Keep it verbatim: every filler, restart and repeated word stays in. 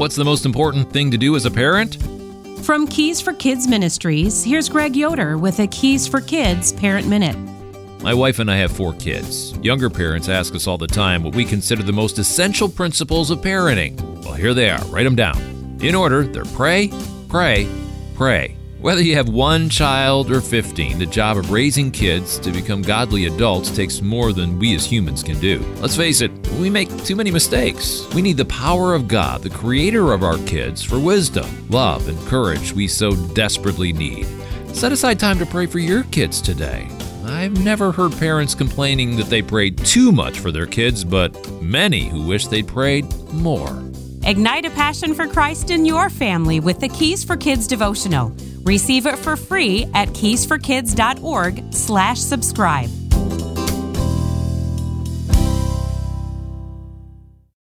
What's the most important thing to do as a parent? From Keys for Kids Ministries, here's Greg Yoder with a Keys for Kids Parent Minute. My wife and I have four kids. Younger parents ask us all the time what we consider the most essential principles of parenting. Well, here they are. Write them down. In order, they're pray, pray, pray. Whether you have one child or fifteen, the job of raising kids to become godly adults takes more than we as humans can do. Let's face it, we make too many mistakes. We need the power of God, the creator of our kids, for wisdom, love, and courage we so desperately need. Set aside time to pray for your kids today. I've never heard parents complaining that they prayed too much for their kids, but many who wish they'd prayed more. Ignite a passion for Christ in your family with the Keys for Kids devotional. Receive it for free at keys for kids dot org slash subscribe.